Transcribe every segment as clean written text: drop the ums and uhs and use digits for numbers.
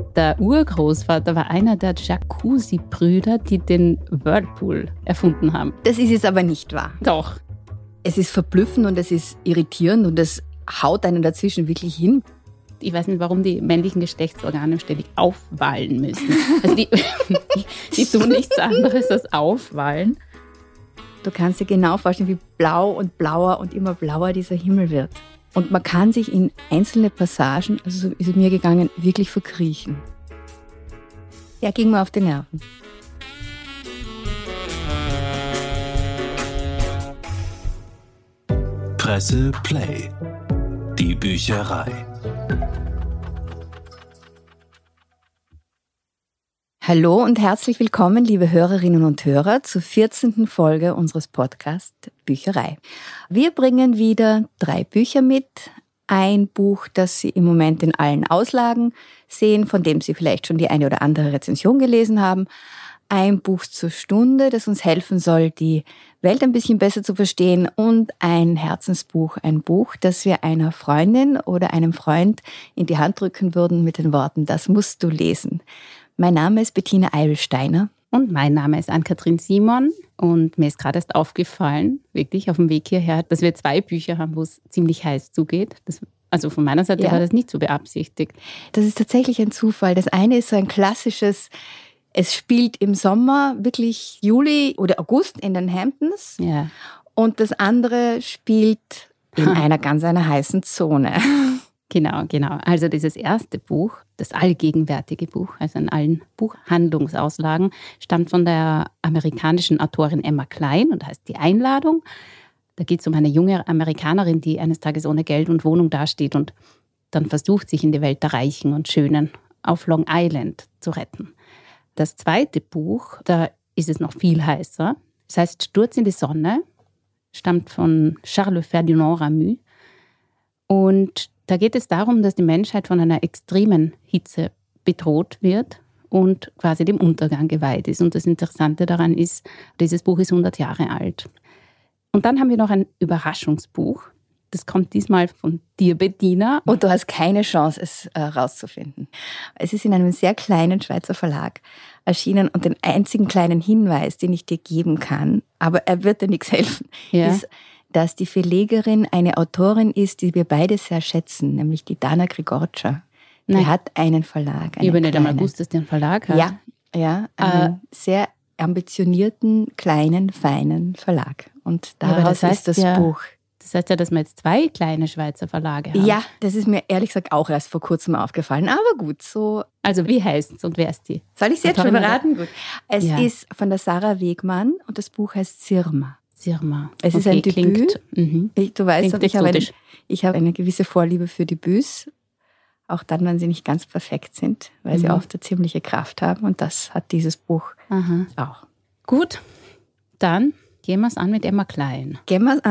Der Urgroßvater war einer der Jacuzzi-Brüder, die den Whirlpool erfunden haben. Das ist jetzt aber nicht wahr. Doch. Es ist verblüffend und es ist irritierend und es haut einen dazwischen wirklich hin. Ich weiß nicht, warum die männlichen Geschlechtsorgane ständig aufwallen müssen. Also die tun nichts anderes als aufwallen. Du kannst dir genau vorstellen, wie blau und blauer und immer blauer dieser Himmel wird. Und man kann sich in einzelne Passagen, also so ist es mir gegangen, wirklich verkriechen. Der ging mir auf die Nerven. Presse Play. Die Bücherei. Hallo und herzlich willkommen, liebe Hörerinnen und Hörer, zur 14. Folge unseres Podcasts Bücherei. Wir bringen wieder 3 Bücher mit. Ein Buch, das Sie im Moment in allen Auslagen sehen, von dem Sie vielleicht schon die eine oder andere Rezension gelesen haben. Ein Buch zur Stunde, das uns helfen soll, die Welt ein bisschen besser zu verstehen. Und ein Herzensbuch, ein Buch, das wir einer Freundin oder einem Freund in die Hand drücken würden mit den Worten, das musst du lesen. Mein Name ist Bettina Eilsteiner. Und mein Name ist Ann-Kathrin Simon. Und mir ist gerade erst aufgefallen, wirklich auf dem Weg hierher, dass wir 2 Bücher haben, wo es ziemlich heiß zugeht. Also von meiner Seite war das nicht so beabsichtigt. Das ist tatsächlich ein Zufall. Das eine ist so ein klassisches, es spielt im Sommer, wirklich Juli oder August in den Hamptons. Ja. Und das andere spielt in einer ganz heißen Zone. Genau. Also dieses erste Buch, das allgegenwärtige Buch, also in allen Buchhandlungsauslagen, stammt von der amerikanischen Autorin Emma Cline und heißt Die Einladung. Da geht es um eine junge Amerikanerin, die eines Tages ohne Geld und Wohnung dasteht und dann versucht, sich in die Welt der Reichen und Schönen auf Long Island zu retten. Das zweite Buch, da ist es noch viel heißer. Es heißt Sturz in die Sonne, stammt von Charles Ferdinand Ramus. Und da geht es darum, dass die Menschheit von einer extremen Hitze bedroht wird und quasi dem Untergang geweiht ist. Und das Interessante daran ist, dieses Buch ist 100 Jahre alt. Und dann haben wir noch ein Überraschungsbuch. Das kommt diesmal von dir, Bettina. Und du hast keine Chance, es rauszufinden. Es ist in einem sehr kleinen Schweizer Verlag erschienen und den einzigen kleinen Hinweis, den ich dir geben kann, aber er wird dir nichts helfen, ist, dass die Verlegerin eine Autorin ist, die wir beide sehr schätzen, nämlich die Dana Grigorcia. Die hat einen Verlag. Ich habe nicht einmal gewusst, dass die einen Verlag hat. Ja, einen sehr ambitionierten, kleinen, feinen Verlag. Und daraus ist das Buch. Das heißt ja, dass wir jetzt 2 kleine Schweizer Verlage haben. Ja, das ist mir ehrlich gesagt auch erst vor kurzem aufgefallen. Aber gut, so. Also wie heißt es und wer ist die? Soll ich es jetzt schon verraten? Gut. Es ist von der Sarah Wegmann und das Buch heißt Sirma. Es ist ein Debüt. Du weißt, aber ich habe eine gewisse Vorliebe für Debüts. Auch dann, wenn sie nicht ganz perfekt sind, weil sie oft eine ziemliche Kraft haben. Und das hat dieses Buch auch. Gut, dann gehen wir es an mit Emma Cline.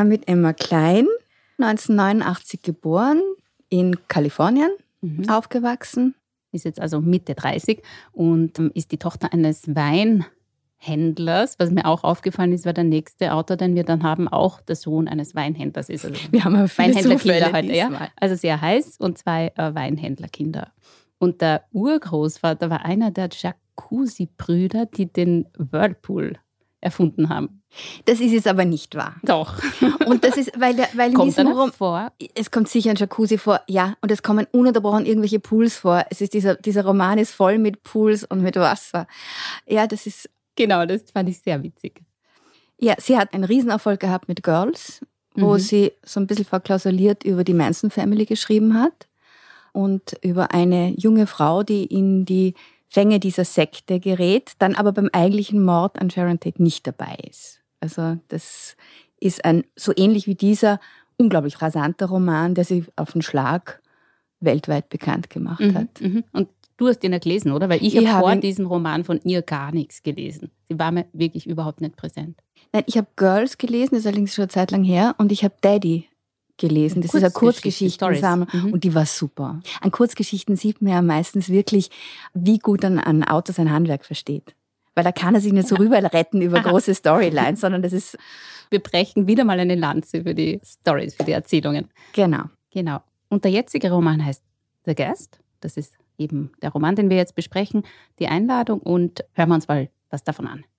1989 geboren, in Kalifornien aufgewachsen. Ist jetzt also Mitte 30 und ist die Tochter eines Weinhändlers. Was mir auch aufgefallen ist, war der nächste Autor, den wir dann haben, auch der Sohn eines Weinhändlers ist. Also wir haben aber viele Weinhändlerkinder heute, ja. Also sehr heiß und 2 Weinhändlerkinder. Und der Urgroßvater war einer der Jacuzzi-Brüder, die den Whirlpool erfunden haben. Das ist jetzt aber nicht wahr. Doch. Und das ist, weil in kommt diesem Raum vor? Es kommt sicher ein Jacuzzi vor, ja. Und es kommen ununterbrochen irgendwelche Pools vor. Es ist dieser Roman ist voll mit Pools und mit Wasser. Ja, das ist... Genau, das fand ich sehr witzig. Ja, sie hat einen Riesenerfolg gehabt mit Girls, wo sie so ein bisschen verklausuliert über die Manson Family geschrieben hat und über eine junge Frau, die in die Fänge dieser Sekte gerät, dann aber beim eigentlichen Mord an Sharon Tate nicht dabei ist. Also das ist so ähnlich wie dieser unglaublich rasanter Roman, der sie auf den Schlag weltweit bekannt gemacht hat. Und du hast den ja gelesen, oder? Weil ich habe vor diesem Roman von ihr gar nichts gelesen. Sie war mir wirklich überhaupt nicht präsent. Nein, ich habe Girls gelesen, das ist allerdings schon eine Zeit lang her, und ich habe Daddy gelesen. Das ist eine Kurzgeschichtensammlung und die war super. An Kurzgeschichten sieht man ja meistens wirklich, wie gut ein Autor sein Handwerk versteht. Weil da kann er sich nicht so rüber retten über große Storylines, sondern das ist... Wir brechen wieder mal eine Lanze für die Stories, für die Erzählungen. Genau. Und der jetzige Roman heißt The Guest. Das ist eben der Roman, den wir jetzt besprechen, die Einladung, und hören wir uns mal was davon an.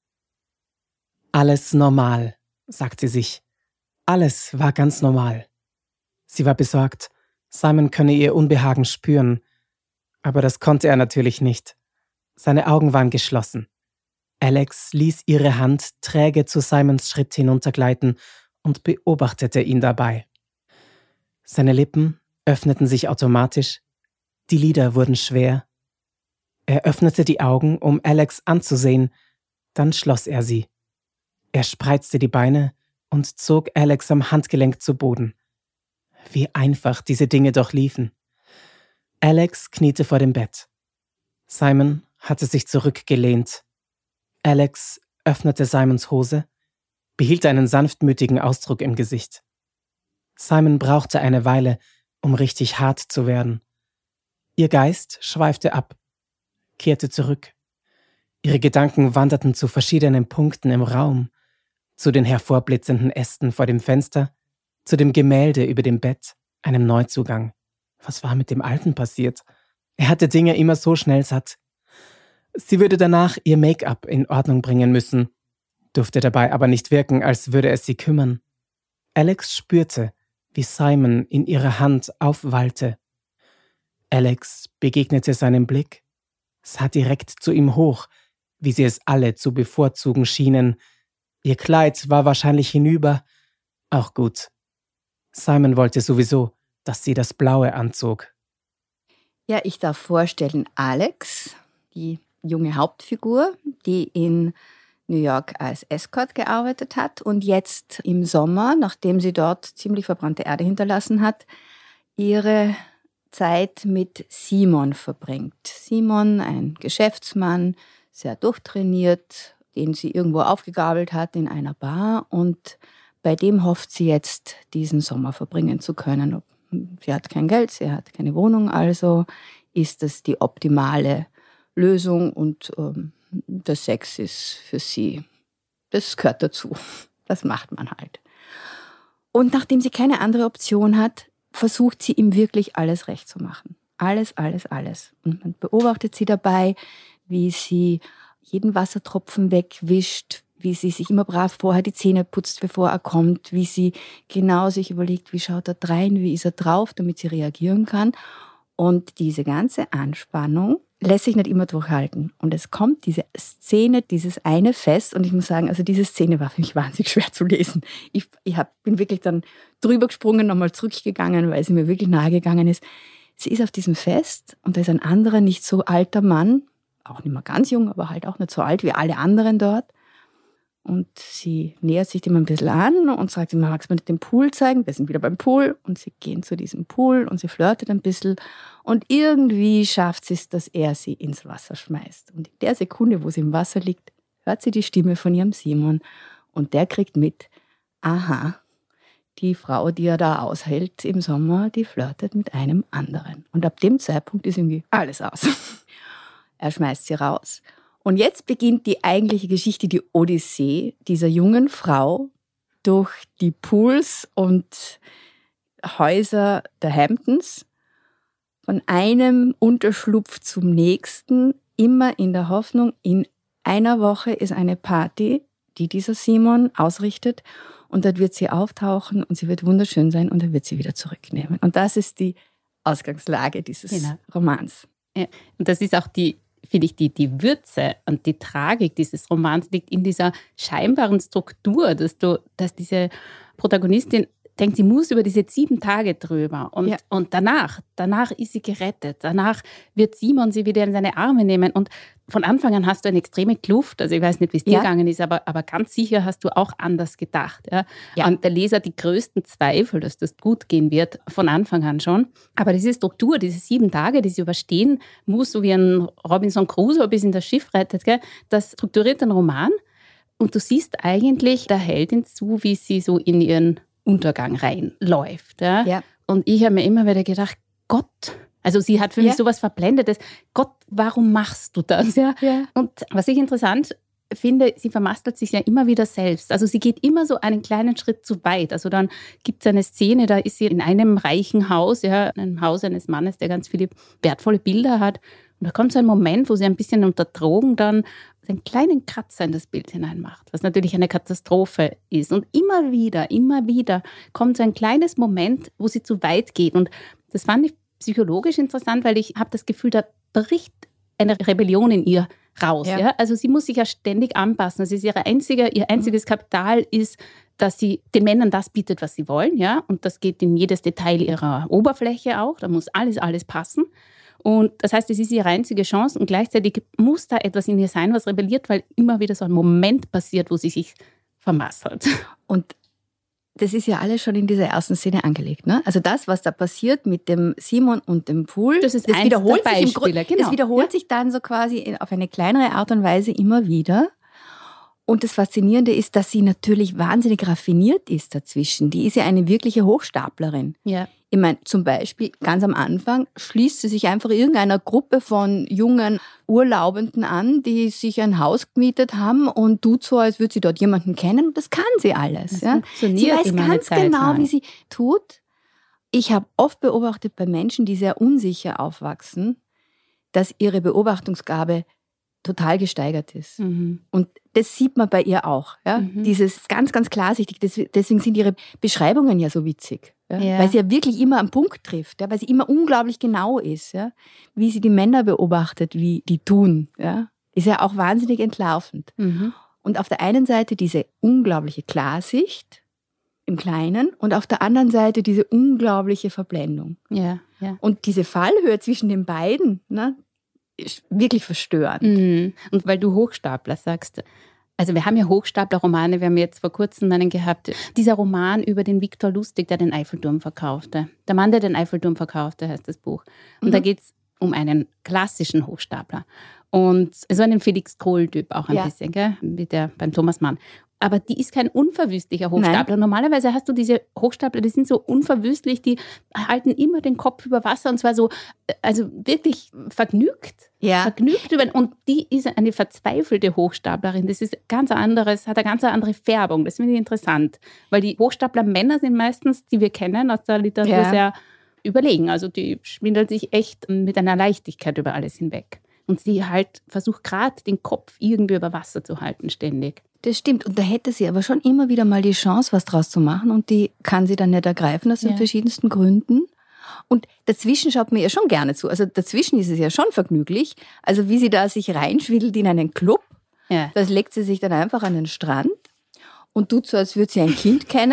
Alles normal, sagt sie sich. Alles war ganz normal. Sie war besorgt, Simon könne ihr Unbehagen spüren, aber das konnte er natürlich nicht. Seine Augen waren geschlossen. Alex ließ ihre Hand träge zu Simons Schritt hinuntergleiten und beobachtete ihn dabei. Seine Lippen öffneten sich automatisch, die Lider wurden schwer. Er öffnete die Augen, um Alex anzusehen, dann schloss er sie. Er spreizte die Beine und zog Alex am Handgelenk zu Boden. Wie einfach diese Dinge doch liefen. Alex kniete vor dem Bett. Simon hatte sich zurückgelehnt. Alex öffnete Simons Hose, behielt einen sanftmütigen Ausdruck im Gesicht. Simon brauchte eine Weile, um richtig hart zu werden. Ihr Geist schweifte ab, kehrte zurück. Ihre Gedanken wanderten zu verschiedenen Punkten im Raum, zu den hervorblitzenden Ästen vor dem Fenster, zu dem Gemälde über dem Bett, einem Neuzugang. Was war mit dem Alten passiert? Er hatte Dinge immer so schnell satt. Sie würde danach ihr Make-up in Ordnung bringen müssen, durfte dabei aber nicht wirken, als würde es sie kümmern. Alex spürte, wie Simon in ihrer Hand aufwallte. Alex begegnete seinem Blick, sah direkt zu ihm hoch, wie sie es alle zu bevorzugen schienen. Ihr Kleid war wahrscheinlich hinüber. Auch gut. Simon wollte sowieso, dass sie das Blaue anzog. Ja, ich darf vorstellen, Alex, die junge Hauptfigur, die in New York als Escort gearbeitet hat und jetzt im Sommer, nachdem sie dort ziemlich verbrannte Erde hinterlassen hat, ihre Zeit mit Simon verbringt. Simon, ein Geschäftsmann, sehr durchtrainiert, den sie irgendwo aufgegabelt hat in einer Bar, und bei dem hofft sie jetzt, diesen Sommer verbringen zu können. Sie hat kein Geld, sie hat keine Wohnung, also ist das die optimale Lösung, und der Sex ist für sie, das gehört dazu. Das macht man halt. Und nachdem sie keine andere Option hat, versucht sie ihm wirklich alles recht zu machen. Alles, alles, alles. Und man beobachtet sie dabei, wie sie jeden Wassertropfen wegwischt, wie sie sich immer brav vorher die Zähne putzt, bevor er kommt, wie sie genau sich überlegt, wie schaut er drein, wie ist er drauf, damit sie reagieren kann. Und diese ganze Anspannung lässt sich nicht immer durchhalten. Und es kommt diese Szene, dieses eine Fest, und ich muss sagen, also diese Szene war für mich wahnsinnig schwer zu lesen. Ich bin wirklich dann drüber gesprungen, nochmal zurückgegangen, weil sie mir wirklich nahe gegangen ist. Sie ist auf diesem Fest und da ist ein anderer, nicht so alter Mann, auch nicht mehr ganz jung, aber halt auch nicht so alt wie alle anderen dort. Und sie nähert sich dem ein bisschen an und sagt ihm, magst du mir den Pool zeigen? Wir sind wieder beim Pool, und sie gehen zu diesem Pool und sie flirtet ein bisschen, und irgendwie schafft sie es, dass er sie ins Wasser schmeißt. Und in der Sekunde, wo sie im Wasser liegt, hört sie die Stimme von ihrem Simon, und der kriegt mit, aha, die Frau, die er da aushält im Sommer, die flirtet mit einem anderen. Und ab dem Zeitpunkt ist irgendwie alles aus. Er schmeißt sie raus. Und jetzt beginnt die eigentliche Geschichte, die Odyssee dieser jungen Frau durch die Pools und Häuser der Hamptons, von einem Unterschlupf zum nächsten, immer in der Hoffnung, in einer Woche ist eine Party, die dieser Simon ausrichtet, und dort wird sie auftauchen und sie wird wunderschön sein und er wird sie wieder zurücknehmen. Und das ist die Ausgangslage dieses Romans. Ja, und das ist auch finde ich, die Würze und die Tragik dieses Romans liegt in dieser scheinbaren Struktur, dass diese Protagonistin denkt, sie muss über diese 7 Tage drüber. Und danach ist sie gerettet. Danach wird Simon sie wieder in seine Arme nehmen. Und von Anfang an hast du eine extreme Kluft. Also ich weiß nicht, wie es dir gegangen ist, aber ganz sicher hast du auch anders gedacht. Ja? Und der Leser die größten Zweifel, dass das gut gehen wird, von Anfang an schon. Aber diese Struktur, diese 7 Tage, die sie überstehen muss, so wie ein Robinson Crusoe bis in das Schiff rettet, gell? Das strukturiert den Roman. Und du siehst eigentlich der Heldin zu, wie sie so in ihren Untergang reinläuft. Ja? Ja. Und ich habe mir immer wieder gedacht, Gott, also sie hat für mich sowas Verblendetes. Gott, warum machst du das? Ja? Ja. Und was ich interessant finde, sie vermasselt sich ja immer wieder selbst. Also sie geht immer so einen kleinen Schritt zu weit. Also dann gibt es eine Szene, da ist sie in einem reichen Haus, ja, in einem Haus eines Mannes, der ganz viele wertvolle Bilder hat. Und da kommt so ein Moment, wo sie ein bisschen unter Drogen dann einen kleinen Kratzer in das Bild hineinmacht, was natürlich eine Katastrophe ist. Und immer wieder kommt so ein kleines Moment, wo sie zu weit geht. Und das fand ich psychologisch interessant, weil ich habe das Gefühl, da bricht eine Rebellion in ihr raus. Ja. Ja? Also sie muss sich ja ständig anpassen. Also ihr einziges Kapital ist, dass sie den Männern das bietet, was sie wollen. Ja? Und das geht in jedes Detail ihrer Oberfläche auch. Da muss alles passen. Und das heißt, es ist ihre einzige Chance und gleichzeitig muss da etwas in ihr sein, was rebelliert, weil immer wieder so ein Moment passiert, wo sie sich vermasselt. Und das ist ja alles schon in dieser ersten Szene angelegt. Ne? Also das, was da passiert mit dem Simon und dem Pool, das wiederholt das wiederholt sich dann so quasi auf eine kleinere Art und Weise immer wieder. Und das Faszinierende ist, dass sie natürlich wahnsinnig raffiniert ist dazwischen. Die ist ja eine wirkliche Hochstaplerin. Ja. Ich meine, zum Beispiel ganz am Anfang schließt sie sich einfach irgendeiner Gruppe von jungen Urlaubenden an, die sich ein Haus gemietet haben und tut so, als würde sie dort jemanden kennen. Und das kann sie alles. Ja. Sie weiß ganz genau, wie sie tut. Ich habe oft beobachtet bei Menschen, die sehr unsicher aufwachsen, dass ihre Beobachtungsgabe total gesteigert ist. Mhm. Und das sieht man bei ihr auch. Ja? Mhm. Dieses ganz, ganz klarsichtig. Deswegen sind ihre Beschreibungen ja so witzig. Ja? Ja. Weil sie ja wirklich immer am Punkt trifft. Ja? Weil sie immer unglaublich genau ist. Ja? Wie sie die Männer beobachtet, wie die tun. Ja? Ist ja auch wahnsinnig entlarvend. Mhm. Und auf der einen Seite diese unglaubliche Klarsicht im Kleinen und auf der anderen Seite diese unglaubliche Verblendung. Ja. Ja. Und diese Fallhöhe zwischen den beiden, ne? Ist wirklich verstörend. Mhm. Und weil du Hochstapler sagst, also wir haben ja Hochstapler-Romane, wir haben jetzt vor kurzem einen gehabt, dieser Roman über den Viktor Lustig, der den Eiffelturm verkaufte. Der Mann, der den Eiffelturm verkaufte, heißt das Buch. Und da geht es um einen klassischen Hochstapler. Und so einen Felix Krohl-Typ auch ein bisschen, gell? Wie der beim Thomas Mann. Aber die ist kein unverwüstlicher Hochstapler. Nein. Normalerweise hast du diese Hochstapler, die sind so unverwüstlich, die halten immer den Kopf über Wasser und zwar so, also wirklich vergnügt. Ja. Vergnügt. Und die ist eine verzweifelte Hochstaplerin. Das ist ganz anderes, hat eine ganz andere Färbung. Das finde ich interessant. Weil die Hochstapler-Männer sind meistens, die wir kennen aus der Literatur, sehr überlegen. Also die schwindeln sich echt mit einer Leichtigkeit über alles hinweg. Und sie halt versucht gerade den Kopf irgendwie über Wasser zu halten, ständig. Das stimmt. Und da hätte sie aber schon immer wieder mal die Chance, was draus zu machen. Und die kann sie dann nicht ergreifen, aus den verschiedensten Gründen. Und dazwischen schaut man ihr schon gerne zu. Also dazwischen ist es ja schon vergnüglich. Also wie sie da sich reinschwindelt in einen Club, das legt sie sich dann einfach an den Strand und tut so, als würde sie ein Kind kennen.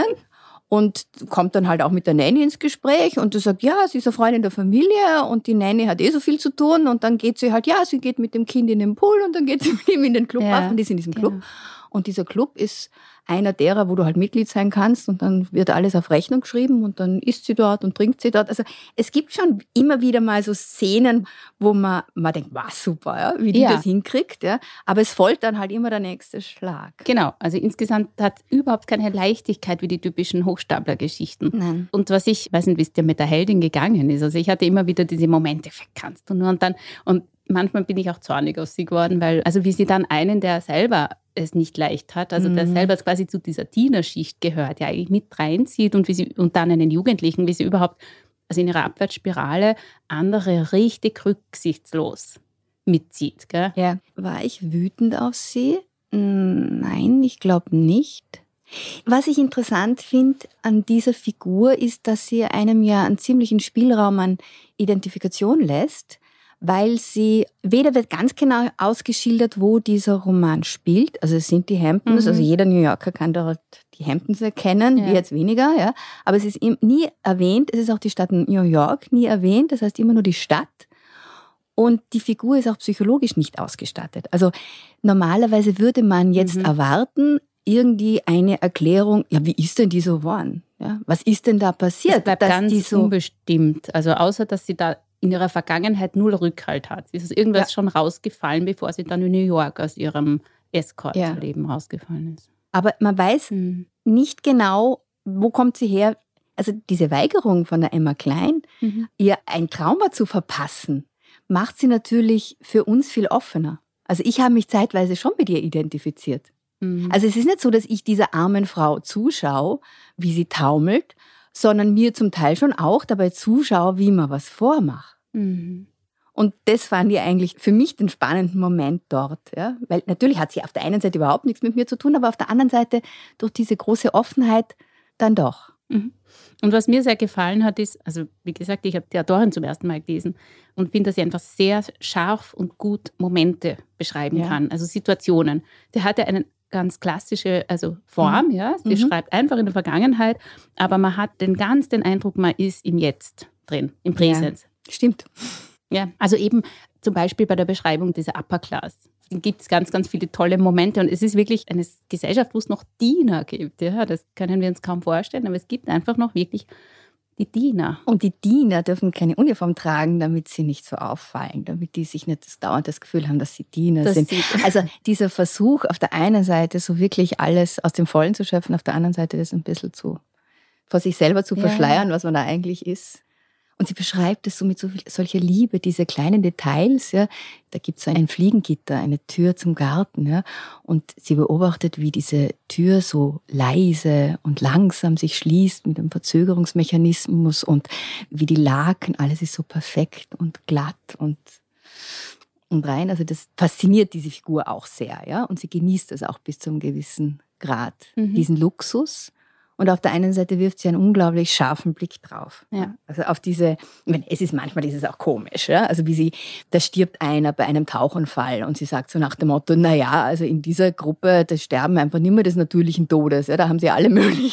Und kommt dann halt auch mit der Nanny ins Gespräch und du sagst, ja, sie ist eine Freundin der Familie und die Nanny hat so viel zu tun und dann geht sie halt, sie geht mit dem Kind in den Pool und dann geht sie mit ihm in den Club auf und ist in diesem Club. Und dieser Club ist einer derer, wo du halt Mitglied sein kannst und dann wird alles auf Rechnung geschrieben und dann isst sie dort und trinkt sie dort. Also es gibt schon immer wieder mal so Szenen, wo man denkt, wow, super, wie die das hinkriegt. Ja. Aber es folgt dann halt immer der nächste Schlag. Genau, also insgesamt hat es überhaupt keine Leichtigkeit wie die typischen Hochstapler-Geschichten. Nein. Und was ich weiß nicht, wie es dir mit der Heldin gegangen ist. Also ich hatte immer wieder diese Momente, kannst du nur und manchmal bin ich auch zornig auf sie geworden, weil, also wie sie dann einen, der selber es nicht leicht hat, also der selber quasi zu dieser Dienerschicht gehört, ja eigentlich mit reinzieht und dann einen Jugendlichen, wie sie überhaupt, also in ihrer Abwärtsspirale, andere richtig rücksichtslos mitzieht. Gell? Ja. War ich wütend auf sie? Nein, ich glaube nicht. Was ich interessant finde an dieser Figur ist, dass sie einem ja einen ziemlichen Spielraum an Identifikation lässt, weil sie, weder wird ganz genau ausgeschildert, wo dieser Roman spielt, also es sind die Hamptons, also jeder New Yorker kann dort die Hamptons erkennen, wir jetzt weniger, ja, aber es ist nie erwähnt, es ist auch die Stadt New York nie erwähnt, das heißt immer nur die Stadt und die Figur ist auch psychologisch nicht ausgestattet. Also normalerweise würde man jetzt erwarten, irgendwie eine Erklärung, wie ist denn die so geworden? Ja, was ist denn da passiert? Es bleibt ganz unbestimmt, also außer, dass sie da in ihrer Vergangenheit null Rückhalt hat. Es ist irgendwas schon rausgefallen, bevor sie dann in New York aus ihrem Escort-Leben rausgefallen ist. Aber man weiß nicht genau, wo kommt sie her. Also diese Weigerung von der Emma Klein, ihr ein Trauma zu verpassen, macht sie natürlich für uns viel offener. Also ich habe mich zeitweise schon mit ihr identifiziert. Mhm. Also es ist nicht so, dass ich dieser armen Frau zuschaue, wie sie taumelt, sondern mir zum Teil schon auch dabei zuschaue, wie man was vormacht. Mhm. Und das fand ich eigentlich für mich den spannenden Moment dort. Ja? Weil natürlich hat sie auf der einen Seite überhaupt nichts mit mir zu tun, aber auf der anderen Seite durch diese große Offenheit dann doch. Mhm. Und was mir sehr gefallen hat, ist, also wie gesagt, ich habe die Autorin zum ersten Mal gelesen und finde, dass sie einfach sehr scharf und gut Momente beschreiben kann, also Situationen. Der hat ja eine ganz klassische Form, ja. Sie schreibt einfach in der Vergangenheit, aber man hat den Eindruck, man ist im Jetzt drin, im Präsens. Ja, stimmt. Ja, also eben zum Beispiel bei der Beschreibung dieser Upper Class gibt es ganz, ganz viele tolle Momente und es ist wirklich eine Gesellschaft, wo es noch Diener gibt. Ja, das können wir uns kaum vorstellen, aber es gibt einfach noch wirklich die Diener. Und die Diener dürfen keine Uniform tragen, damit sie nicht so auffallen, damit die sich nicht dauernd das Gefühl haben, dass sie Diener sind. Also dieser Versuch, auf der einen Seite so wirklich alles aus dem Vollen zu schöpfen, auf der anderen Seite das ein bisschen vor sich selber zu verschleiern, was man da eigentlich ist. Und sie beschreibt es so mit solcher Liebe, diese kleinen Details. Ja. Da gibt es so ein Fliegengitter, eine Tür zum Garten. Ja. Und sie beobachtet, wie diese Tür so leise und langsam sich schließt mit einem Verzögerungsmechanismus und wie die Laken, alles ist so perfekt und glatt und rein. Also das fasziniert diese Figur auch sehr. Ja. Und sie genießt das auch bis zu einem gewissen Grad, diesen Luxus. Und auf der einen Seite wirft sie einen unglaublich scharfen Blick drauf. Ja. Also auf diese, manchmal ist es auch komisch, ja? Also da stirbt einer bei einem Tauchunfall und sie sagt so nach dem Motto, naja, also in dieser Gruppe, das sterben einfach nicht mehr des natürlichen Todes. Ja? Da haben sie alle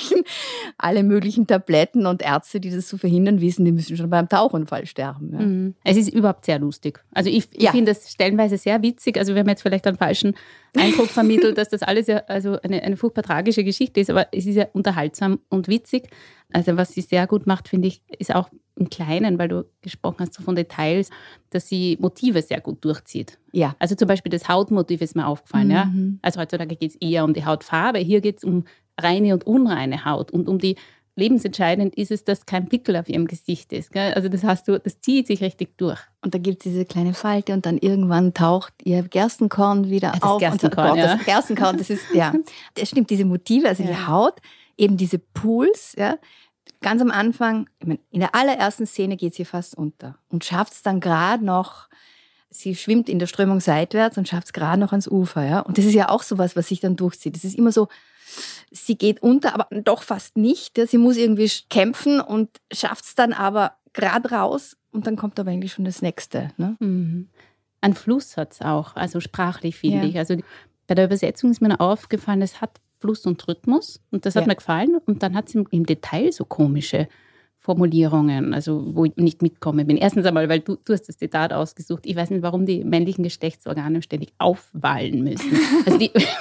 möglichen Tabletten und Ärzte, die das zu verhindern wissen, die müssen schon beim Tauchunfall sterben. Ja? Mhm. Es ist überhaupt sehr lustig. Also ich finde das stellenweise sehr witzig. Also wir haben jetzt vielleicht einen falschen Eindruck vermittelt, dass das alles ja also eine furchtbar tragische Geschichte ist, aber es ist ja unterhaltsam und witzig. Also was sie sehr gut macht, finde ich, ist auch im Kleinen, weil du gesprochen hast so von Details, dass sie Motive sehr gut durchzieht. Ja. Also zum Beispiel das Hautmotiv ist mir aufgefallen. Ja? Also heutzutage geht es eher um die Hautfarbe, hier geht es um reine und unreine Haut und um die lebensentscheidend ist es, dass kein Pickel auf ihrem Gesicht ist. Gell? Also das zieht sich richtig durch. Und da gibt es diese kleine Falte und dann irgendwann taucht ihr Gerstenkorn wieder auf. Gerstenkorn, das Gerstenkorn, das ist, das stimmt, diese Motive, also die Haut, eben diese Pools, ja, ganz am Anfang, ich meine, in der allerersten Szene geht sie fast unter und schafft es dann gerade noch, sie schwimmt in der Strömung seitwärts und schafft es gerade noch ans Ufer. Ja? Und das ist ja auch sowas, was sich dann durchzieht. Das ist immer so, sie geht unter, aber doch fast nicht. Ja? Sie muss irgendwie kämpfen und schafft es dann aber gerade raus und dann kommt aber eigentlich schon das Nächste. Ne? Mhm. Ein Fluss hat es auch, also sprachlich finde ich. Also bei der Übersetzung ist mir aufgefallen, es hat Fluss und Rhythmus und das hat mir gefallen. Und dann hat sie im Detail so komische Formulierungen, also wo ich nicht mitkomme bin. Erstens einmal, weil du hast das Zitat ausgesucht. Ich weiß nicht, warum die männlichen Geschlechtsorgane ständig aufwallen müssen. Also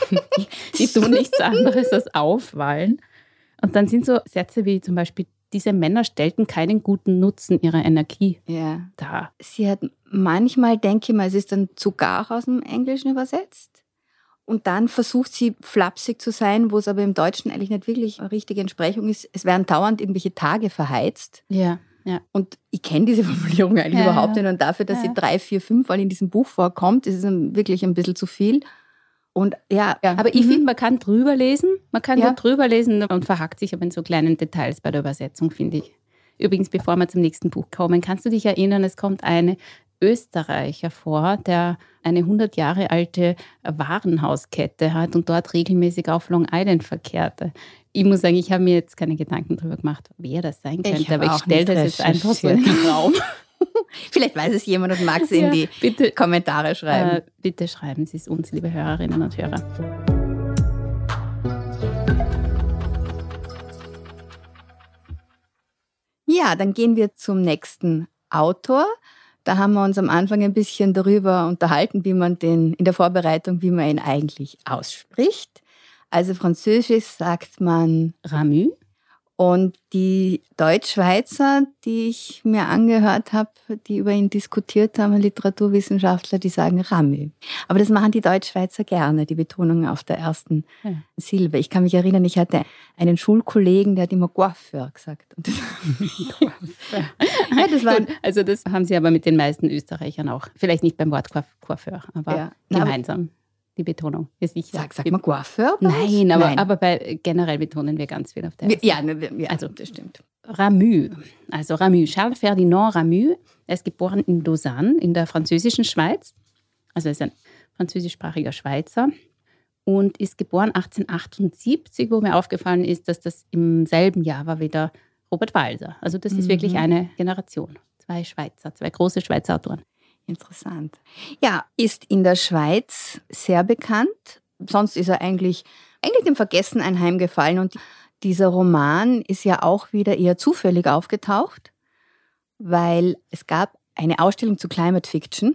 die tun nichts anderes als aufwallen. Und dann sind so Sätze wie zum Beispiel, diese Männer stellten keinen guten Nutzen ihrer Energie dar. Sie hat manchmal, denke ich mal, es ist dann zu gar aus dem Englischen übersetzt. Und dann versucht sie flapsig zu sein, wo es aber im Deutschen eigentlich nicht wirklich eine richtige Entsprechung ist. Es werden dauernd irgendwelche Tage verheizt. Ja. Und ich kenne diese Formulierung eigentlich überhaupt nicht. Und dafür, dass sie 3, 4, 5 Mal in diesem Buch vorkommt, ist es wirklich ein bisschen zu viel. Und aber ich finde, man kann drüber lesen. Man kann gut drüber lesen und verhackt sich aber in so kleinen Details bei der Übersetzung, finde ich. Übrigens, bevor wir zum nächsten Buch kommen, kannst du dich erinnern, es kommt eine Österreicher vor, der eine 100 Jahre alte Warenhauskette hat und dort regelmäßig auf Long Island verkehrte. Ich muss sagen, ich habe mir jetzt keine Gedanken darüber gemacht, wer das sein könnte, aber ich stelle das jetzt einfach so in den Raum. Vielleicht weiß es jemand und mag es in die Kommentare schreiben. Bitte schreiben Sie es uns, liebe Hörerinnen und Hörer. Ja, dann gehen wir zum nächsten Autor. Da haben wir uns am Anfang ein bisschen darüber unterhalten, wie man in der Vorbereitung, wie man ihn eigentlich ausspricht. Also französisch sagt man Ramus. Und die Deutschschweizer, die ich mir angehört habe, die über ihn diskutiert haben, Literaturwissenschaftler, die sagen Ramü. Aber das machen die Deutschschweizer gerne, die Betonung auf der ersten Silbe. Ich kann mich erinnern, ich hatte einen Schulkollegen, der hat immer Coiffeur gesagt. Und das war also das haben Sie aber mit den meisten Österreichern auch. Vielleicht nicht beim Wort Coiffeur, aber gemeinsam. Die Betonung ist sicher. Sag mal Coiffeur? Nein, aber generell betonen wir ganz viel auf der ersten. Ja, also das stimmt. Ramü, Charles Ferdinand Ramü, er ist geboren in Lausanne in der französischen Schweiz. Also er ist ein französischsprachiger Schweizer und ist geboren 1878, wo mir aufgefallen ist, dass das im selben Jahr war wie der Robert Walser. Also das ist wirklich eine Generation. Zwei große Schweizer Autoren. Interessant. Ja, ist in der Schweiz sehr bekannt. Sonst ist er eigentlich dem Vergessen anheimgefallen. Und dieser Roman ist ja auch wieder eher zufällig aufgetaucht, weil es gab eine Ausstellung zu Climate Fiction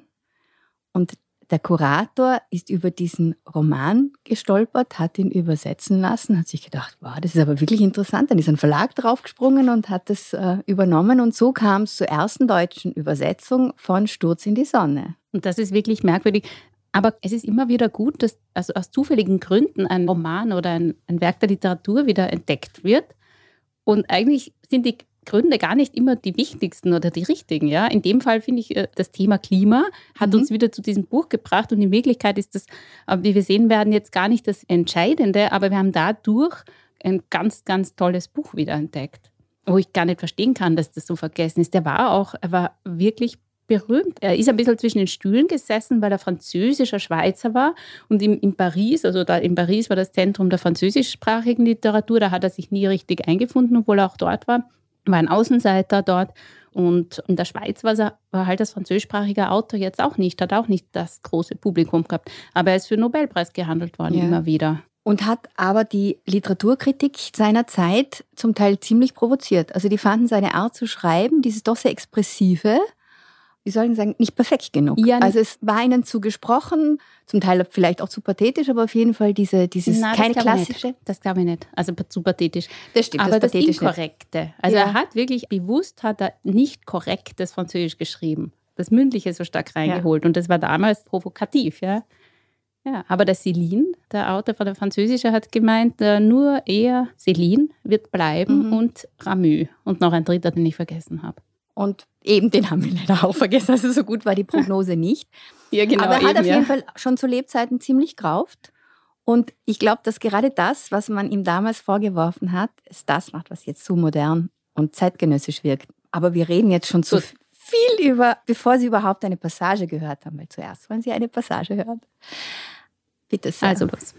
und der Kurator ist über diesen Roman gestolpert, hat ihn übersetzen lassen, hat sich gedacht, wow, das ist aber wirklich interessant. Dann ist ein Verlag draufgesprungen und hat es übernommen und so kam es zur ersten deutschen Übersetzung von Sturz in die Sonne. Und das ist wirklich merkwürdig. Aber es ist immer wieder gut, dass also aus zufälligen Gründen ein Roman oder ein Werk der Literatur wieder entdeckt wird. Und eigentlich sind die Gründe gar nicht immer die wichtigsten oder die richtigen. Ja? In dem Fall finde ich, das Thema Klima hat uns wieder zu diesem Buch gebracht und in Wirklichkeit ist das, wie wir sehen werden, jetzt gar nicht das Entscheidende, aber wir haben dadurch ein ganz, ganz tolles Buch wieder entdeckt, wo ich gar nicht verstehen kann, dass das so vergessen ist. Er war wirklich berühmt. Er ist ein bisschen zwischen den Stühlen gesessen, weil er französischer Schweizer war und in Paris, also da in Paris war das Zentrum der französischsprachigen Literatur, da hat er sich nie richtig eingefunden, obwohl er auch dort war ein Außenseiter dort und in der Schweiz war halt als französischsprachiger Autor jetzt auch nicht, hat auch nicht das große Publikum gehabt, aber er ist für den Nobelpreis gehandelt worden immer wieder. Und hat aber die Literaturkritik seiner Zeit zum Teil ziemlich provoziert. Also die fanden seine Art zu schreiben, dieses doch sehr expressive, wie soll ich sagen, nicht perfekt genug. Ja, also es war ihnen zu gesprochen, zum Teil vielleicht auch zu pathetisch, aber auf jeden Fall dieses keine klassische. Das glaube ich nicht. Also zu pathetisch. Das stimmt, aber das Inkorrekte. Nicht. Also er hat wirklich bewusst nicht korrektes Französisch geschrieben. Das Mündliche so stark reingeholt. Und das war damals provokativ, ja. Ja, aber der Céline, der Autor von der Französischen, hat gemeint, nur er, Céline, wird bleiben und Ramü. Und noch ein dritter, den ich vergessen habe. Und eben, den haben wir leider auch vergessen. Also so gut war die Prognose nicht. Ja, genau. Aber er hat auf jeden Fall schon zu Lebzeiten ziemlich gerauft. Und ich glaube, dass gerade das, was man ihm damals vorgeworfen hat, es das macht, was jetzt so modern und zeitgenössisch wirkt. Aber wir reden jetzt schon zu viel über, bevor Sie überhaupt eine Passage gehört haben. Weil zuerst wollen Sie eine Passage hören. Bitte sehr. Also los.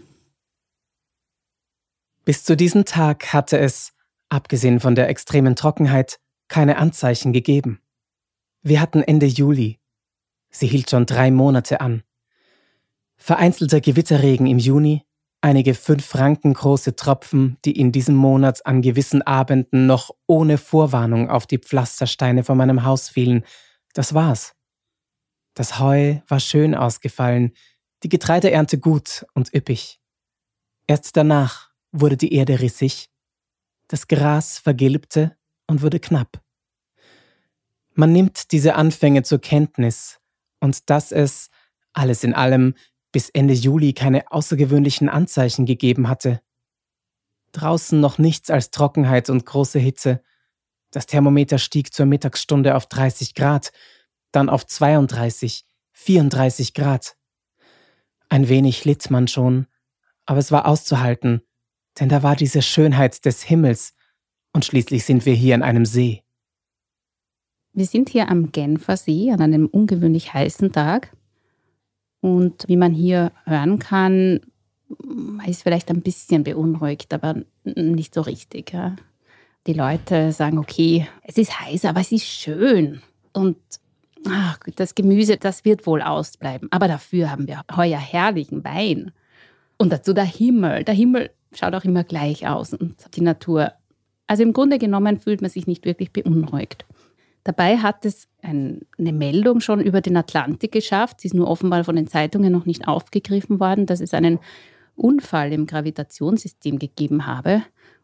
Bis zu diesem Tag hatte es, abgesehen von der extremen Trockenheit, keine Anzeichen gegeben. Wir hatten Ende Juli. Sie hielt schon 3 Monate an. Vereinzelter Gewitterregen im Juni, einige 5 Franken große Tropfen, die in diesem Monat an gewissen Abenden noch ohne Vorwarnung auf die Pflastersteine vor meinem Haus fielen. Das war's. Das Heu war schön ausgefallen, die Getreideernte gut und üppig. Erst danach wurde die Erde rissig, das Gras vergilbte und wurde knapp. Man nimmt diese Anfänge zur Kenntnis und dass es, alles in allem, bis Ende Juli keine außergewöhnlichen Anzeichen gegeben hatte. Draußen noch nichts als Trockenheit und große Hitze. Das Thermometer stieg zur Mittagsstunde auf 30 Grad, dann auf 32, 34 Grad. Ein wenig litt man schon, aber es war auszuhalten, denn da war diese Schönheit des Himmels und schließlich sind wir hier an einem See. Wir sind hier am Genfer See an einem ungewöhnlich heißen Tag. Und wie man hier hören kann, man ist vielleicht ein bisschen beunruhigt, aber nicht so richtig. Ja. Die Leute sagen, okay, es ist heiß, aber es ist schön. Und das Gemüse, das wird wohl ausbleiben. Aber dafür haben wir heuer herrlichen Wein. Und dazu der Himmel. Der Himmel schaut auch immer gleich aus und die Natur. Also im Grunde genommen fühlt man sich nicht wirklich beunruhigt. Dabei hat es eine Meldung schon über den Atlantik geschafft. Sie ist nur offenbar von den Zeitungen noch nicht aufgegriffen worden, dass es einen Unfall im Gravitationssystem gegeben habe.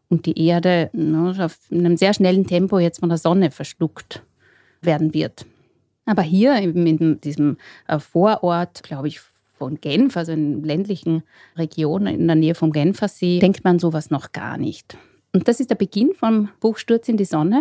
und die Erde auf einem sehr schnellen Tempo jetzt von der Sonne verschluckt werden wird. Aber hier in diesem Vorort, glaube ich, von Genf, also in ländlichen Regionen in der Nähe vom Genfersee, denkt man sowas noch gar nicht. Und das ist der Beginn vom Buch Sturz in die Sonne.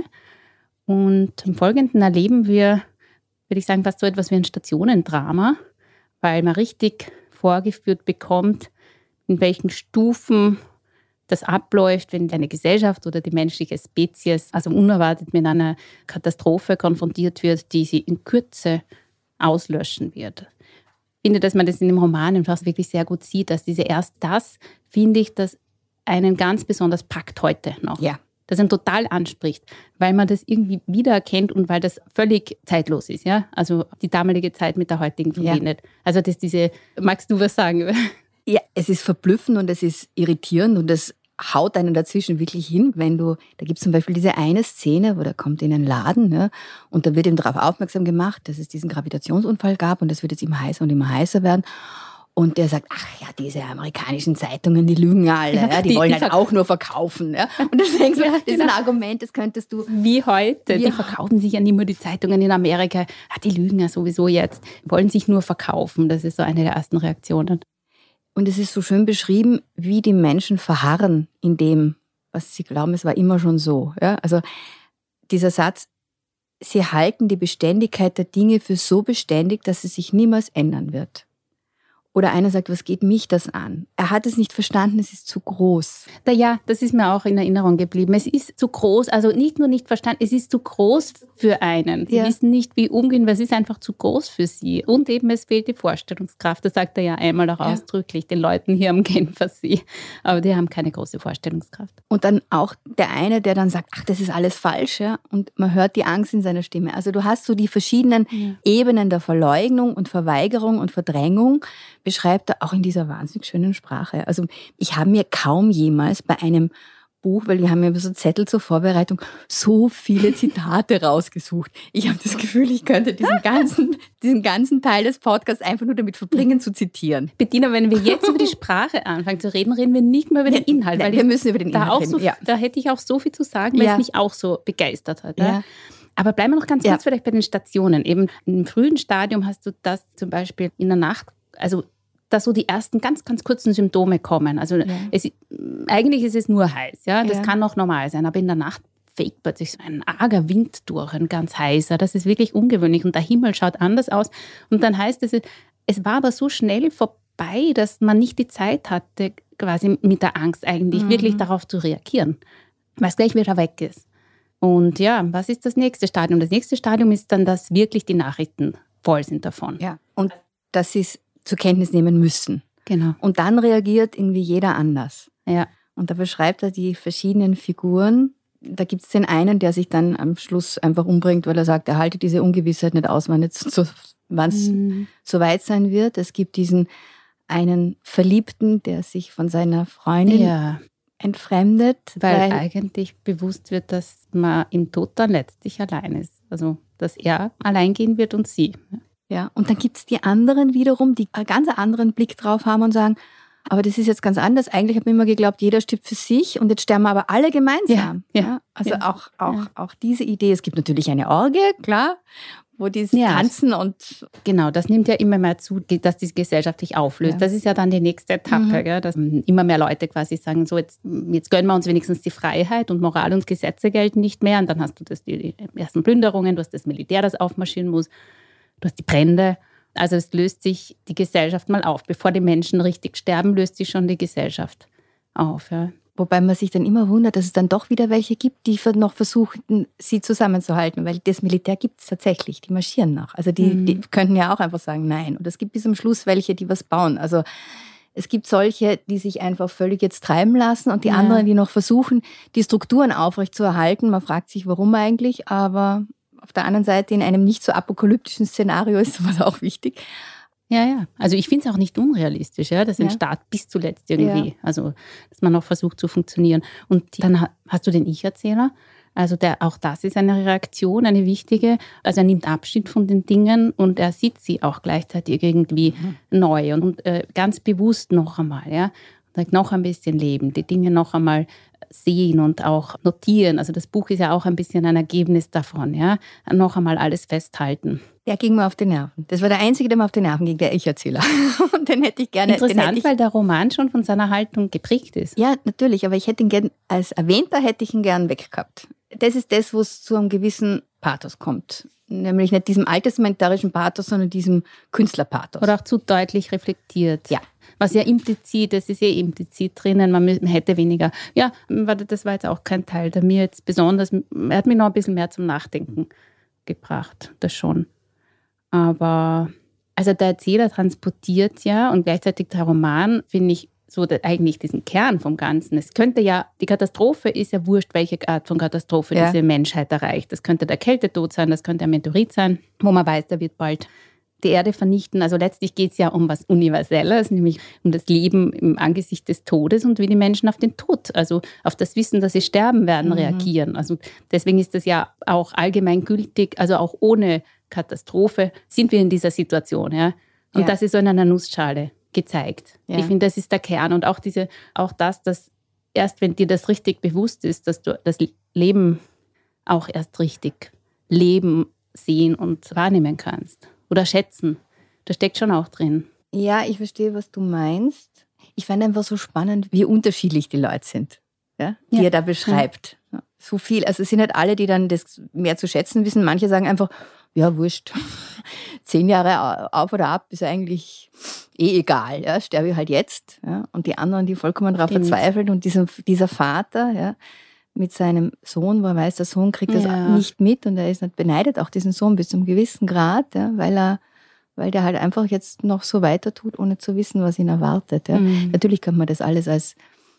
Und im Folgenden erleben wir, würde ich sagen, fast so etwas wie ein Stationendrama, weil man richtig vorgeführt bekommt, in welchen Stufen das abläuft, wenn eine Gesellschaft oder die menschliche Spezies also unerwartet mit einer Katastrophe konfrontiert wird, die sie in Kürze auslöschen wird. Ich finde, dass man das in dem Roman einfach wirklich sehr gut sieht, dass das, finde ich, das einen ganz besonders packt heute noch. Ja. Das einen total anspricht, weil man das irgendwie wiedererkennt und weil das völlig zeitlos ist. Ja? Also die damalige Zeit mit der heutigen verbindet. Ja. Also magst du was sagen? Ja, es ist verblüffend und es ist irritierend und es haut einen dazwischen wirklich hin, da gibt es zum Beispiel diese eine Szene, wo der kommt in einen Laden, ne, und da wird ihm darauf aufmerksam gemacht, dass es diesen Gravitationsunfall gab und das wird jetzt immer heißer und immer heißer werden. Und der sagt, ach ja, diese amerikanischen Zeitungen, die lügen ja alle, ja, die wollen halt auch nur verkaufen. Ja. Und das denkst du, das ist ein Argument, das könntest du... Wie heute, die verkaufen sich ja nicht mehr die Zeitungen in Amerika, die lügen ja sowieso jetzt, wollen sich nur verkaufen. Das ist so eine der ersten Reaktionen. Und es ist so schön beschrieben, wie die Menschen verharren in dem, was sie glauben, es war immer schon so. Ja? Also dieser Satz, sie halten die Beständigkeit der Dinge für so beständig, dass sie sich niemals ändern wird. Oder einer sagt, was geht mich das an? Er hat es nicht verstanden, es ist zu groß. Ja, das ist mir auch in Erinnerung geblieben. Es ist zu groß, also nicht nur nicht verstanden, es ist zu groß für einen. Sie wissen nicht, wie umgehen, weil es ist einfach zu groß für sie. Und eben, es fehlt die Vorstellungskraft. Das sagt er ja einmal auch ausdrücklich den Leuten hier am Genfersee. Aber die haben keine große Vorstellungskraft. Und dann auch der eine, der dann sagt, ach, das ist alles falsch. Ja? Und man hört die Angst in seiner Stimme. Also du hast so die verschiedenen Ebenen der Verleugnung und Verweigerung und Verdrängung, beschreibt er auch in dieser wahnsinnig schönen Sprache. Also ich habe mir kaum jemals bei einem Buch, weil wir haben ja so Zettel zur Vorbereitung, so viele Zitate rausgesucht. Ich habe das Gefühl, ich könnte diesen ganzen Teil des Podcasts einfach nur damit verbringen, zu zitieren. Bettina, wenn wir jetzt über die Sprache anfangen zu reden, reden wir nicht mehr über den Inhalt. Weil wir müssen über den Inhalt reden. Da hätte ich auch so viel zu sagen, weil es mich auch so begeistert hat. Ja. Aber bleiben wir noch ganz kurz vielleicht bei den Stationen. Eben im frühen Stadium hast du das zum Beispiel in der Nacht, also dass so die ersten ganz, ganz kurzen Symptome kommen. Also eigentlich ist es nur heiß, ja. Das kann auch normal sein, aber in der Nacht fegt plötzlich so ein arger Wind durch, ein ganz heißer. Das ist wirklich ungewöhnlich und der Himmel schaut anders aus. Und dann heißt es war aber so schnell vorbei, dass man nicht die Zeit hatte, quasi mit der Angst eigentlich wirklich darauf zu reagieren, weil es gleich wieder weg ist. Und was ist das nächste Stadium? Das nächste Stadium ist dann, dass wirklich die Nachrichten voll sind davon. Ja, und dass sie es zur Kenntnis nehmen müssen. Genau. Und dann reagiert irgendwie jeder anders. Ja. Und da beschreibt er die verschiedenen Figuren. Da gibt es den einen, der sich dann am Schluss einfach umbringt, weil er sagt, er halte diese Ungewissheit nicht aus, wann es so weit sein wird. Es gibt diesen einen Verliebten, der sich von seiner Freundin entfremdet. Weil eigentlich bewusst wird, dass man im Tod dann letztlich allein ist. Also, dass er allein gehen wird und sie. Ja, und dann gibt es die anderen wiederum, die einen ganz anderen Blick drauf haben und sagen, aber das ist jetzt ganz anders. Eigentlich habe ich immer geglaubt, jeder stirbt für sich und jetzt sterben wir aber alle gemeinsam. Auch diese Idee. Es gibt natürlich eine Orgie, klar, wo die tanzen und... Genau, das nimmt ja immer mehr zu, dass die Gesellschaft sich auflöst. Ja. Das ist ja dann die nächste Etappe, gell? Dass immer mehr Leute quasi sagen, so jetzt gönnen wir uns wenigstens die Freiheit und Moral und Gesetze gelten nicht mehr. Und dann hast du die ersten Plünderungen, du hast das Militär, das aufmarschieren muss. Du hast die Brände. Also es löst sich die Gesellschaft mal auf. Bevor die Menschen richtig sterben, löst sich schon die Gesellschaft auf. Ja. Wobei man sich dann immer wundert, dass es dann doch wieder welche gibt, die noch versuchen, sie zusammenzuhalten. Weil das Militär gibt es tatsächlich, die marschieren noch. Also die könnten ja auch einfach sagen, nein. Und es gibt bis zum Schluss welche, die was bauen. Also es gibt solche, die sich einfach völlig jetzt treiben lassen und die anderen, die noch versuchen, die Strukturen aufrechtzuerhalten. Man fragt sich, warum eigentlich, aber... Auf der anderen Seite, in einem nicht so apokalyptischen Szenario ist sowas auch wichtig. Ja. Also ich finde es auch nicht unrealistisch, dass ein Staat bis zuletzt irgendwie, also dass man noch versucht zu funktionieren. Und dann hast du den Ich-Erzähler, also auch das ist eine Reaktion, eine wichtige. Also er nimmt Abschied von den Dingen und er sieht sie auch gleichzeitig irgendwie neu und ganz bewusst noch einmal, ja. noch ein bisschen leben, die Dinge noch einmal sehen und auch notieren. Also das Buch ist ja auch ein bisschen ein Ergebnis davon, ja. Noch einmal alles festhalten. Der ging mir auf die Nerven. Das war der einzige, der mir auf die Nerven ging, der Ich-Erzähler. Und den hätte ich gerne... Interessant, weil der Roman schon von seiner Haltung geprägt ist. Ja, natürlich, aber ich hätte ihn gern, als Erwähnter hätte ich ihn gern weggehabt. Das ist das, wo es zu einem gewissen Pathos kommt. Nämlich nicht diesem alttestamentarischen Pathos, sondern diesem Künstlerpathos. Oder auch zu deutlich reflektiert. Ja. Was ja implizit, das ist implizit drinnen, man hätte weniger. Ja, das war jetzt auch kein Teil, der mir jetzt besonders, er hat mich noch ein bisschen mehr zum Nachdenken gebracht, das schon. Aber, also der Erzähler transportiert ja und gleichzeitig der Roman, finde ich, so eigentlich diesen Kern vom Ganzen. Es könnte ja, die Katastrophe ist ja wurscht, welche Art von Katastrophe diese Menschheit erreicht. Das könnte der Kältetod sein, das könnte ein Meteorit sein, wo man weiß, der wird bald die Erde vernichten. Also letztlich geht es ja um was Universelles, nämlich um das Leben im Angesicht des Todes und wie die Menschen auf den Tod, also auf das Wissen, dass sie sterben werden, reagieren. Also deswegen ist das ja auch allgemeingültig, also auch ohne Katastrophe sind wir in dieser Situation. Ja? Und das ist so in einer Nussschale gezeigt. Ja. Ich finde, das ist der Kern. Und auch dass erst, wenn dir das richtig bewusst ist, dass du das Leben auch erst richtig leben, sehen und wahrnehmen kannst. Oder schätzen. Das steckt schon auch drin. Ja, ich verstehe, was du meinst. Ich fand einfach so spannend, wie unterschiedlich die Leute sind, ja, die er da beschreibt. Ja. So viel, also es sind nicht alle, die dann das mehr zu schätzen wissen. Manche sagen einfach, ja, wurscht. 10 Jahre auf oder ab ist eigentlich egal. Ja, sterbe ich halt jetzt. Ja. Und die anderen, die vollkommen darauf verzweifeln. Und dieser Vater, ja, mit seinem Sohn, wo er weiß, der Sohn kriegt das nicht mit und er ist nicht beneidet auch diesen Sohn bis zum gewissen Grad, ja, weil der halt einfach jetzt noch so weiter tut, ohne zu wissen, was ihn erwartet. Ja. Natürlich kann man das alles als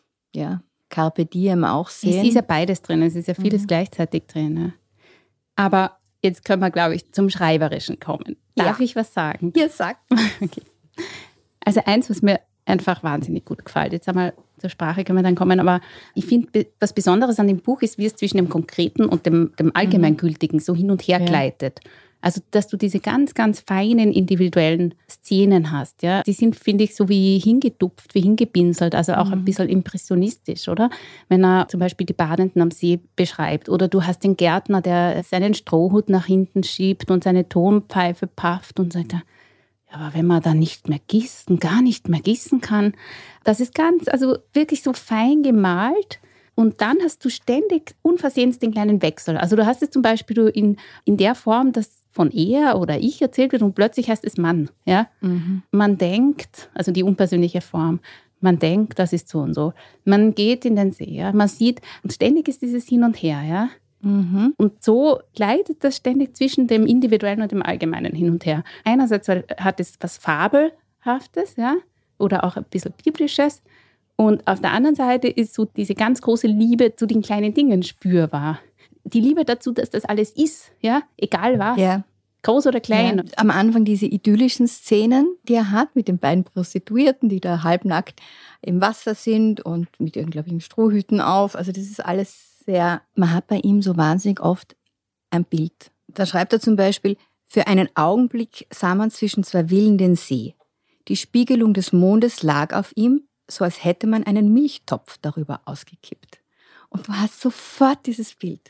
Carpe Diem auch sehen. Es ist ja beides drin, es ist ja vieles gleichzeitig drin. Ja. Aber jetzt können wir, glaube ich, zum Schreiberischen kommen. Darf ich was sagen? Ja, sag. Okay. Also eins, was mir einfach wahnsinnig gut gefällt. Jetzt einmal zur Sprache können wir dann kommen, aber ich finde, was Besonderes an dem Buch ist, wie es zwischen dem Konkreten und dem Allgemeingültigen so hin und her gleitet. Also, dass du diese ganz, ganz feinen individuellen Szenen hast. Ja? Die sind, finde ich, so wie hingedupft, wie hingepinselt, also auch ein bisschen impressionistisch, oder? Wenn er zum Beispiel die Badenden am See beschreibt oder du hast den Gärtner, der seinen Strohhut nach hinten schiebt und seine Tonpfeife pafft und sagt, aber wenn man dann gar nicht mehr gießen kann, das ist also wirklich so fein gemalt. Und dann hast du ständig unversehens den kleinen Wechsel. Also du hast es zum Beispiel in der Form, dass von er oder ich erzählt wird und plötzlich heißt es Mann. Ja? Man denkt, also die unpersönliche Form, man denkt, das ist so und so. Man geht in den See, ja? Man sieht, und ständig ist dieses Hin und Her, ja. Und so gleitet das ständig zwischen dem Individuellen und dem Allgemeinen hin und her. Einerseits hat es was Fabelhaftes, ja, oder auch ein bisschen Biblisches. Und auf der anderen Seite ist so diese ganz große Liebe zu den kleinen Dingen spürbar. Die Liebe dazu, dass das alles ist, ja, egal was, groß oder klein. Ja. Am Anfang diese idyllischen Szenen, die er hat mit den beiden Prostituierten, die da halbnackt im Wasser sind und mit ihren, glaube ich, Strohhüten auf. Also das ist alles man hat bei ihm so wahnsinnig oft ein Bild. Da schreibt er zum Beispiel, für einen Augenblick sah man zwischen 2 Villen den See. Die Spiegelung des Mondes lag auf ihm, so als hätte man einen Milchtopf darüber ausgekippt. Und du hast sofort dieses Bild.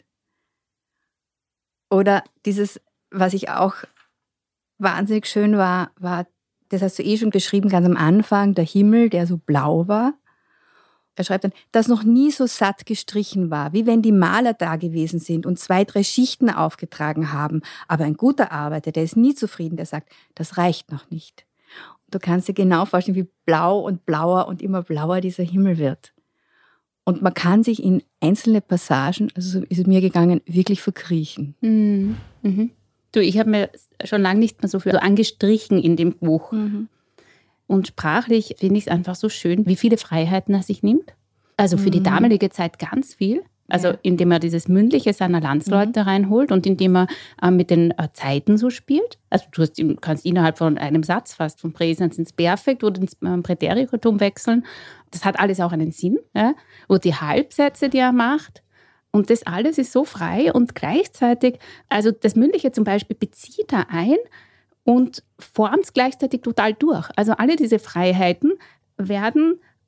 Oder dieses, was ich auch wahnsinnig schön war, das hast du eh schon beschrieben, ganz am Anfang, der Himmel, der so blau war. Er schreibt dann, dass noch nie so satt gestrichen war, wie wenn die Maler da gewesen sind und 2, 3 Schichten aufgetragen haben. Aber ein guter Arbeiter, der ist nie zufrieden, der sagt, das reicht noch nicht. Und du kannst dir genau vorstellen, wie blau und blauer und immer blauer dieser Himmel wird. Und man kann sich in einzelne Passagen, also so ist es mir gegangen, wirklich verkriechen. Du, ich habe mir schon lange nicht mehr so viel angestrichen in dem Buch. Und sprachlich finde ich es einfach so schön, wie viele Freiheiten er sich nimmt. Also für die damalige Zeit ganz viel. Also indem er dieses Mündliche seiner Landsleute reinholt und indem er mit den Zeiten so spielt. Also du kannst innerhalb von einem Satz fast vom Präsens ins Perfekt oder ins Präteritum wechseln. Das hat alles auch einen Sinn. Ja? Und die Halbsätze, die er macht. Und das alles ist so frei und gleichzeitig, also das Mündliche zum Beispiel bezieht er ein und formt es gleichzeitig total durch. Also alle diese Freiheiten werden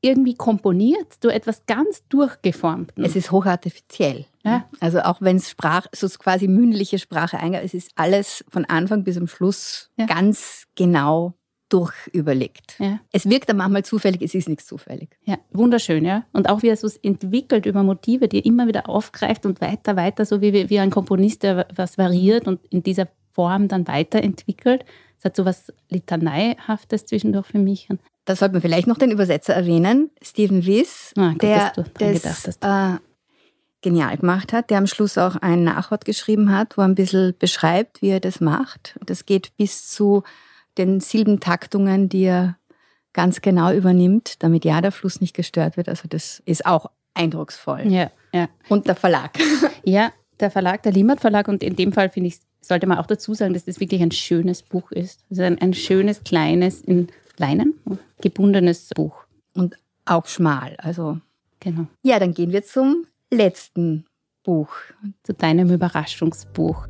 irgendwie komponiert zu etwas ganz Durchgeformten. Es ist hochartifiziell. Ja. Also auch wenn es so quasi mündliche Sprache eingeht, es ist alles von Anfang bis zum Schluss ganz genau durchüberlegt. Ja. Es wirkt dann manchmal zufällig, es ist nichts zufällig. Ja, wunderschön, ja. Und auch wie er so entwickelt über Motive, die er immer wieder aufgreift und weiter, so wie ein Komponist, der was variiert und in dieser Form dann weiterentwickelt. Es hat so was Litaneihaftes zwischendurch für mich. Da sollte man vielleicht noch den Übersetzer erwähnen, Stephen Wiss, der das genial gemacht hat, der am Schluss auch ein Nachwort geschrieben hat, wo er ein bisschen beschreibt, wie er das macht. Das geht bis zu den Silbentaktungen, die er ganz genau übernimmt, damit der Fluss nicht gestört wird. Also das ist auch eindrucksvoll. Ja. Und der Verlag. Ja, der Verlag, der Limmat Verlag. Und in dem Fall, finde ich, sollte man auch dazu sagen, dass das wirklich ein schönes Buch ist. Also ein schönes, kleines, in Leinen gebundenes Buch. Und auch schmal. Also. Genau. Ja, dann gehen wir zum letzten Buch. Zu deinem Überraschungsbuch.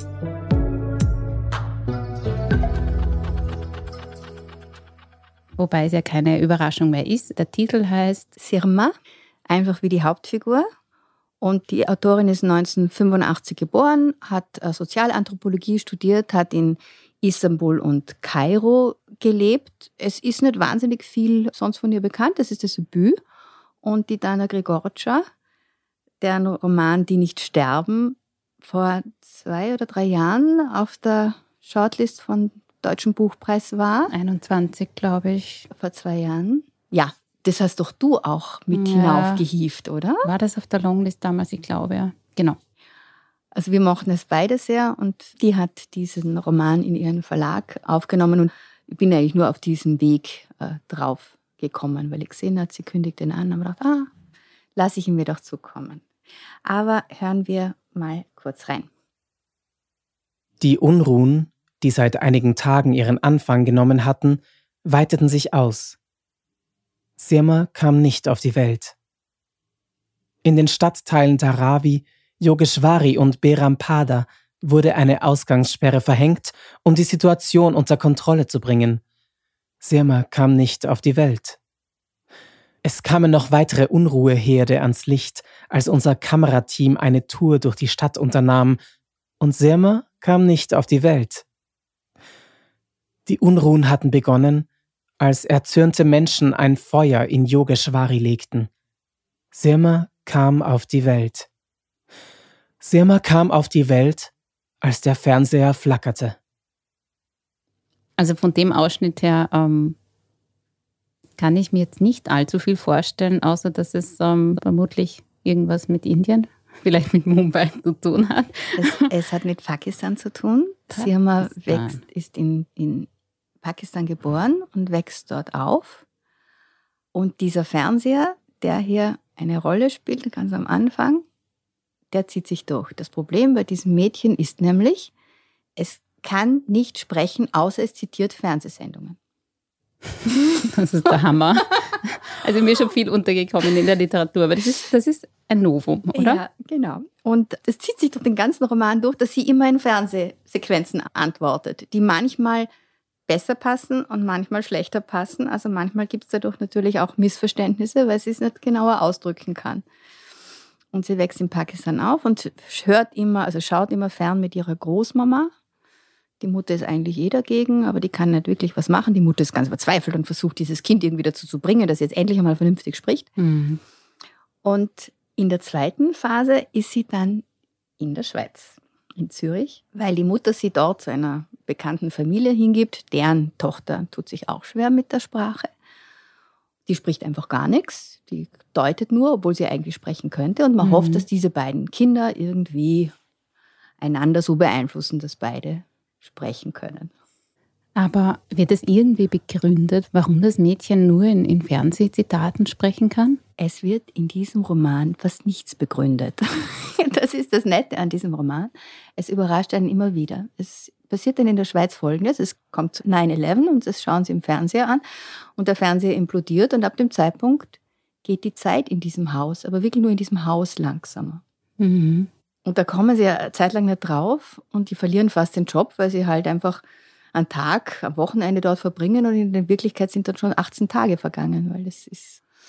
Wobei es ja keine Überraschung mehr ist. Der Titel heißt Sirma, einfach wie die Hauptfigur. Und die Autorin ist 1985 geboren, hat Sozialanthropologie studiert, hat in Istanbul und Kairo gelebt. Es ist nicht wahnsinnig viel sonst von ihr bekannt. Das ist das Debüt. Und die Dana Grigorcia, deren Roman Die nicht sterben, vor 2 oder 3 Jahren auf der Shortlist von Deutschen Buchpreis war. 21, glaube ich. Vor 2 Jahren. Ja, das hast doch du auch mit hinaufgehievt, oder? War das auf der Longlist damals? Ich glaube, ja. Genau. Also wir mochten es beide sehr und die hat diesen Roman in ihren Verlag aufgenommen und ich bin eigentlich nur auf diesem Weg drauf gekommen, weil ich gesehen habe, sie kündigt den an und habe gedacht, lasse ich ihn mir doch zukommen. Aber hören wir mal kurz rein. Die Unruhen, die seit einigen Tagen ihren Anfang genommen hatten, weiteten sich aus. Sirma kam nicht auf die Welt. In den Stadtteilen Dharavi, Yogeshwari und Berampada wurde eine Ausgangssperre verhängt, um die Situation unter Kontrolle zu bringen. Sirma kam nicht auf die Welt. Es kamen noch weitere Unruheherde ans Licht, als unser Kamerateam eine Tour durch die Stadt unternahm, und Sirma kam nicht auf die Welt. Die Unruhen hatten begonnen, als erzürnte Menschen ein Feuer in Yogeshwari legten. Sirma kam auf die Welt. Sirma kam auf die Welt, als der Fernseher flackerte. Also von dem Ausschnitt her kann ich mir jetzt nicht allzu viel vorstellen, außer dass es vermutlich irgendwas mit Indien, vielleicht mit Mumbai zu tun hat. Es hat mit Pakistan zu tun. Sirma ist in Pakistan geboren und wächst dort auf. Und dieser Fernseher, der hier eine Rolle spielt, ganz am Anfang, der zieht sich durch. Das Problem bei diesem Mädchen ist nämlich, es kann nicht sprechen, außer es zitiert Fernsehsendungen. Das ist der Hammer. Also mir ist schon viel untergekommen in der Literatur, aber das ist ein Novum, oder? Ja, genau. Und es zieht sich durch den ganzen Roman durch, dass sie immer in Fernsehsequenzen antwortet, die manchmal besser passen und manchmal schlechter passen. Also manchmal gibt es dadurch natürlich auch Missverständnisse, weil sie es nicht genauer ausdrücken kann. Und sie wächst in Pakistan auf und schaut immer fern mit ihrer Großmama. Die Mutter ist eigentlich dagegen, aber die kann nicht wirklich was machen. Die Mutter ist ganz verzweifelt und versucht, dieses Kind irgendwie dazu zu bringen, dass sie jetzt endlich einmal vernünftig spricht. Mhm. Und in der zweiten Phase ist sie dann in der Schweiz, in Zürich, weil die Mutter sie dort zu einer bekannten Familie hingibt. Deren Tochter tut sich auch schwer mit der Sprache. Die spricht einfach gar nichts. Die deutet nur, obwohl sie eigentlich sprechen könnte. Und man hofft, dass diese beiden Kinder irgendwie einander so beeinflussen, dass beide sprechen können. Aber wird es irgendwie begründet, warum das Mädchen nur in Fernsehzitaten sprechen kann? Es wird in diesem Roman fast nichts begründet. Das ist das Nette an diesem Roman. Es überrascht einen immer wieder. Es passiert dann in der Schweiz Folgendes. Es kommt 9/11 und das schauen sie im Fernseher an und der Fernseher implodiert und ab dem Zeitpunkt geht die Zeit in diesem Haus, aber wirklich nur in diesem Haus langsamer. Mhm. Und da kommen sie eine Zeit lang nicht drauf und die verlieren fast den Job, weil sie halt einfach einen Tag am Wochenende dort verbringen und in der Wirklichkeit sind dann schon 18 Tage vergangen, weil das ist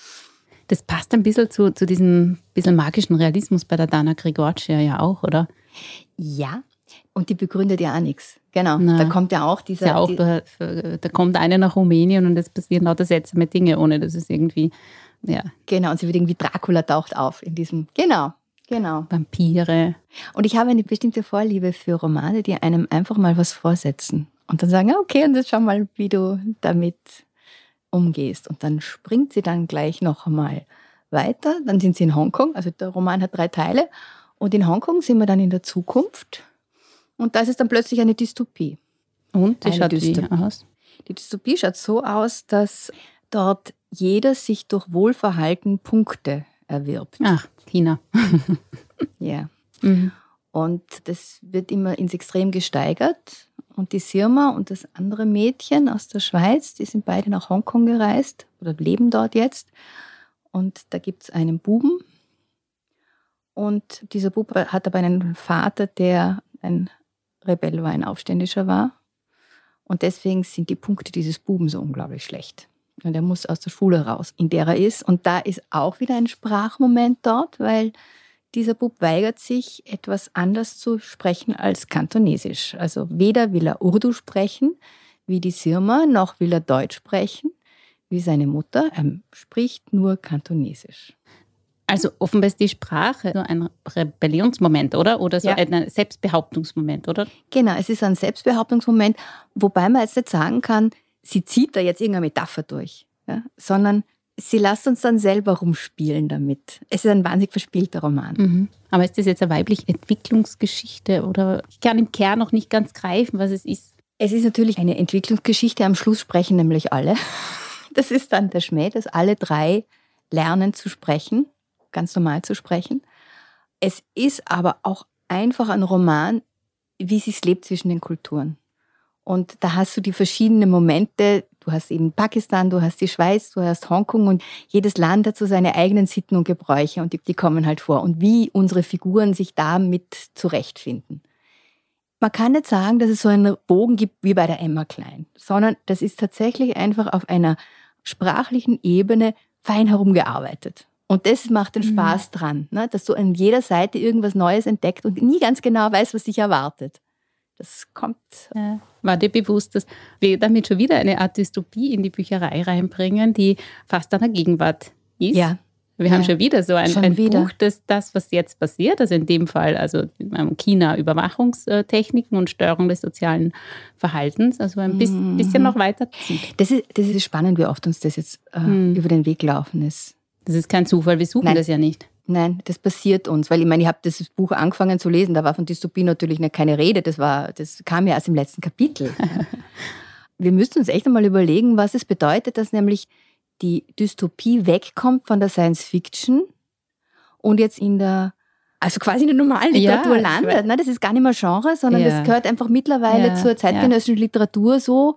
Das passt ein bisschen zu diesem bisschen magischen Realismus bei der Dana Grigorcia ja auch, oder? Ja, und die begründet ja auch nichts. Genau, Na, da kommt ja auch dieser... Ja auch, da kommt eine nach Rumänien und es passieren lauter seltsame Dinge, ohne dass es irgendwie, ja. Genau, und sie wird irgendwie, Dracula taucht auf in diesem... Genau. Vampire. Und ich habe eine bestimmte Vorliebe für Romane, die einem einfach mal was vorsetzen. Und dann sagen, okay, und jetzt schau mal, wie du damit umgehst. Und dann springt sie dann gleich noch einmal weiter. Dann sind sie in Hongkong. Also der Roman hat 3 Teile. Und in Hongkong sind wir dann in der Zukunft. Und da ist es dann plötzlich eine Dystopie. Und die schaut wie aus? Die Dystopie schaut so aus, dass dort jeder sich durch Wohlverhalten Punkte erwirbt. Ach, China. Ja. Mhm. Und das wird immer ins Extrem gesteigert. Und die Sirma und das andere Mädchen aus der Schweiz, die sind beide nach Hongkong gereist oder leben dort jetzt. Und da gibt es einen Buben. Und dieser Bub hat aber einen Vater, der ein Rebell war, ein Aufständischer war. Und deswegen sind die Punkte dieses Buben so unglaublich schlecht. Und er muss aus der Schule raus, in der er ist. Und da ist auch wieder ein Sprachmoment dort, weil dieser Bub weigert sich, etwas anders zu sprechen als Kantonesisch. Also weder will er Urdu sprechen, wie die Sirma, noch will er Deutsch sprechen, wie seine Mutter. Er spricht nur Kantonesisch. Also offenbar ist die Sprache so ein Rebellionsmoment, oder? Oder so ein Selbstbehauptungsmoment, oder? Genau, es ist ein Selbstbehauptungsmoment, wobei man jetzt nicht sagen kann, sie zieht da jetzt irgendeine Metapher durch, ja? Sondern sie lässt uns dann selber rumspielen damit. Es ist ein wahnsinnig verspielter Roman. Mhm. Aber ist das jetzt eine weibliche Entwicklungsgeschichte oder ich kann im Kern noch nicht ganz greifen, was es ist? Es ist natürlich eine Entwicklungsgeschichte. Am Schluss sprechen nämlich alle. Das ist dann der Schmäh, dass alle 3 lernen zu sprechen, ganz normal zu sprechen. Es ist aber auch einfach ein Roman, wie es sich lebt zwischen den Kulturen. Und da hast du die verschiedenen Momente. Du hast eben Pakistan, du hast die Schweiz, du hast Hongkong und jedes Land hat so seine eigenen Sitten und Gebräuche und die kommen halt vor. Und wie unsere Figuren sich damit zurechtfinden. Man kann nicht sagen, dass es so einen Bogen gibt wie bei der Emma Klein, sondern das ist tatsächlich einfach auf einer sprachlichen Ebene fein herumgearbeitet. Und das macht den Spaß dran, ne? Dass du an jeder Seite irgendwas Neues entdeckt und nie ganz genau weißt, was dich erwartet. Das kommt. War dir bewusst, dass wir damit schon wieder eine Art Dystopie in die Bücherei reinbringen, die fast an der Gegenwart ist? Ja. Wir haben schon wieder so ein wieder. Buch, das, was jetzt passiert, also in dem Fall also China Überwachungstechniken und Störung des sozialen Verhaltens, also ein bisschen noch weiter zieht. Das ist spannend, wie oft uns das jetzt über den Weg gelaufen ist. Das ist kein Zufall, wir suchen das ja nicht. Nein, das passiert uns, weil ich meine, ich habe das Buch angefangen zu lesen, da war von Dystopie natürlich keine Rede, das kam ja erst im letzten Kapitel. Wir müssten uns echt einmal überlegen, was es bedeutet, dass nämlich die Dystopie wegkommt von der Science Fiction und jetzt also quasi in der normalen Literatur landet. Das ist gar nicht mehr Genre, sondern das gehört einfach mittlerweile zur zeitgenössischen Literatur so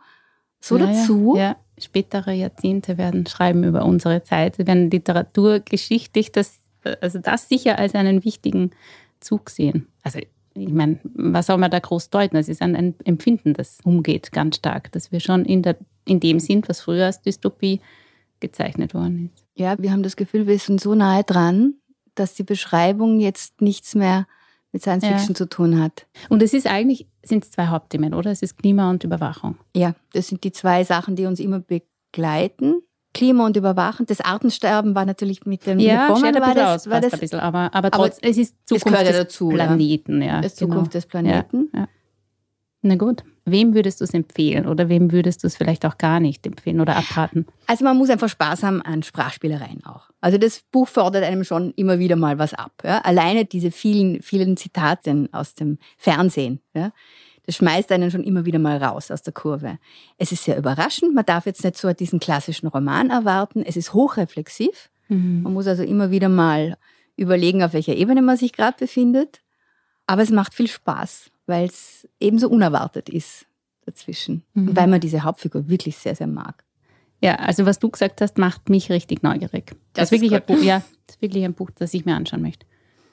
dazu. Ja. Spätere Jahrzehnte werden schreiben über unsere Zeit, werden literaturgeschichtlich das sicher als einen wichtigen Zug sehen. Also ich meine, was soll man da groß deuten? Es ist ein Empfinden, das umgeht ganz stark, dass wir schon in dem sind, was früher als Dystopie gezeichnet worden ist. Ja, wir haben das Gefühl, wir sind so nahe dran, dass die Beschreibung jetzt nichts mehr mit Science Fiction zu tun hat. Und es ist eigentlich, sind es 2 Hauptthemen, oder? Es ist Klima und Überwachung. Ja, das sind die 2 Sachen, die uns immer begleiten. Klima und Überwachen. Das Artensterben war natürlich mit dem Bäumen war das ein bisschen, aber trotzdem, es ist Zukunft des Planeten. Ja, es ist Zukunft des Planeten. Ja. Na gut. Wem würdest du es empfehlen oder wem würdest du es vielleicht auch gar nicht empfehlen oder abraten? Also man muss einfach Spaß haben an Sprachspielereien auch. Also das Buch fordert einem schon immer wieder mal was ab. Ja? Alleine diese vielen, vielen Zitate aus dem Fernsehen, ja? Das schmeißt einen schon immer wieder mal raus aus der Kurve. Es ist sehr überraschend. Man darf jetzt nicht so diesen klassischen Roman erwarten. Es ist hochreflexiv. Man muss also immer wieder mal überlegen, auf welcher Ebene man sich gerade befindet. Aber es macht viel Spaß, weil es eben so unerwartet ist dazwischen. Und weil man diese Hauptfigur wirklich sehr, sehr mag. Ja, also was du gesagt hast, macht mich richtig neugierig. Das ist wirklich ein Buch, das ich mir anschauen möchte.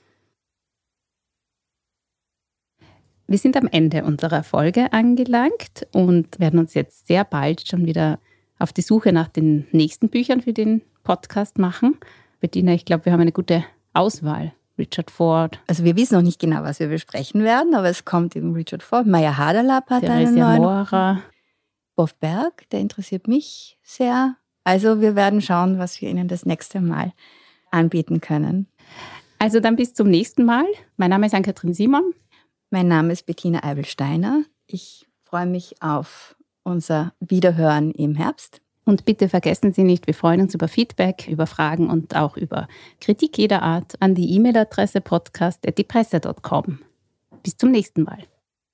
Wir sind am Ende unserer Folge angelangt und werden uns jetzt sehr bald schon wieder auf die Suche nach den nächsten Büchern für den Podcast machen. Bettina, ich glaube, wir haben eine gute Auswahl. Richard Ford. Also wir wissen noch nicht genau, was wir besprechen werden, aber es kommt eben Richard Ford. Maya Haderlap hat einen Theresia neuen. Mora. Boff Berg, der interessiert mich sehr. Also wir werden schauen, was wir Ihnen das nächste Mal anbieten können. Also dann bis zum nächsten Mal. Mein Name ist Ann-Kathrin Simon. Mein Name ist Bettina Eibelsteiner. Ich freue mich auf unser Wiederhören im Herbst. Und bitte vergessen Sie nicht, wir freuen uns über Feedback, über Fragen und auch über Kritik jeder Art an die E-Mail-Adresse podcast@diepresse.com. Bis zum nächsten Mal.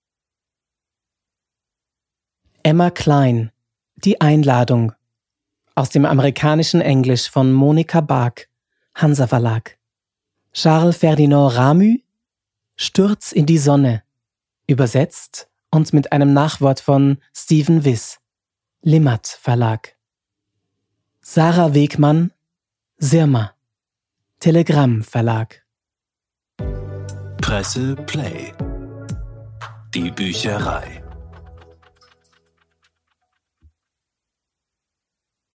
Emma Klein, Die Einladung. Aus dem amerikanischen Englisch von Monika Bark, Hansa Verlag. Charles Ferdinand Ramü, Sturz in die Sonne. Übersetzt und mit einem Nachwort von Stephen Wiss, Limmat Verlag. Sarah Wegmann, Sirma, Telegramm Verlag. Presse Play. Die Bücherei.